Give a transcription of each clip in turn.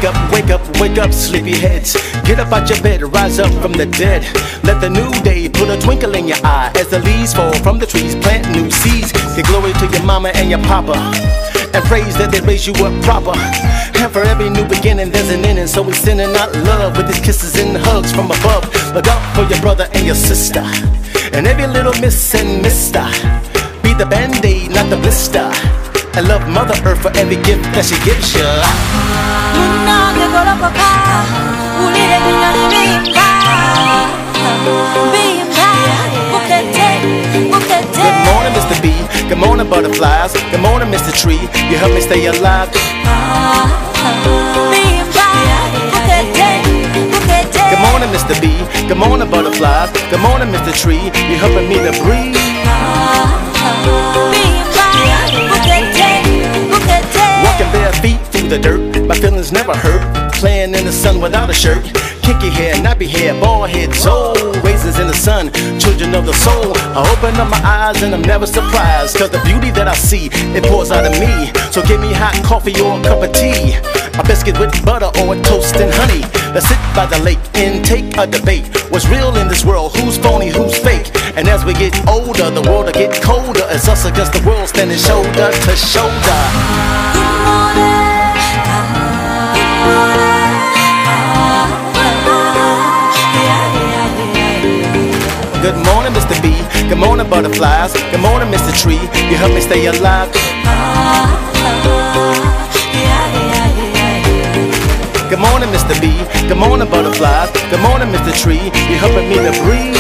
wake up, sleepyheads. Get up out your bed, rise up from the dead. Let the new day put a twinkle in your eye as the leaves fall from the trees. Plant new seeds. Give glory to your mama and your papa, and praise that they raise you up proper. And for every new beginning, there's an ending. So we sending out love with these kisses and hugs from above. Look out for your brother and your sister, and every little miss and mister. Be the band-aid, not the blister. And love Mother Earth for every gift that she gives you. Good morning, Mr. B. Good morning, butterflies. Good morning, Mr. Tree. You help me stay alive. Good morning, Mr. B. Good morning, butterflies. Good morning, Mr. Tree. You helping me to breathe. Walking bare feet through the dirt, my feelings never hurt. Playing in the sun without a shirt. Kinky hair, nappy hair, bald head, soul. Raisins in the sun, children of the soul. I open up my eyes and I'm never surprised, cause the beauty that I see, it pours out of me. So give me hot coffee or a cup of tea, a biscuit with butter or a toast and honey. Let's sit by the lake and take a debate. What's real in this world, who's phony, who's fake? And as we get older, the world will get colder. It's us against the world, standing shoulder to shoulder. Good morning, Mr. B. Good morning, butterflies. Good morning, Mr. Tree. You help me stay alive. Good morning, Mr. B. Good morning, butterflies. Good morning, Mr. Tree. You helping me to breathe.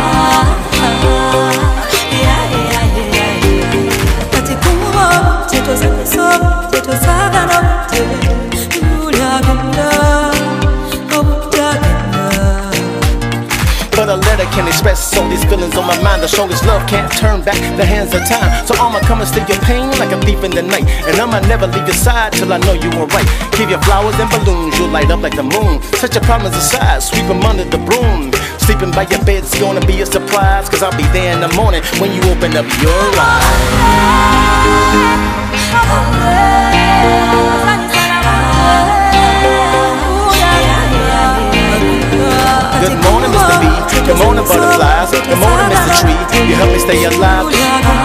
But a letter can express all these feelings on my mind. The strongest love can't turn back the hands of time. So I'ma come and steal your pain like a thief in the night. And I'ma never leave your side till I know you were right. Give you flowers and balloons, you'll light up like the moon. Set your problems aside, sweep them under the broom. Sleeping by your bed's gonna be a surprise, cause I'll be there in the morning when you open up your eyes. Good morning, Mr. B. Good morning, butterflies. Good morning, Mr. Tree. You help me stay alive.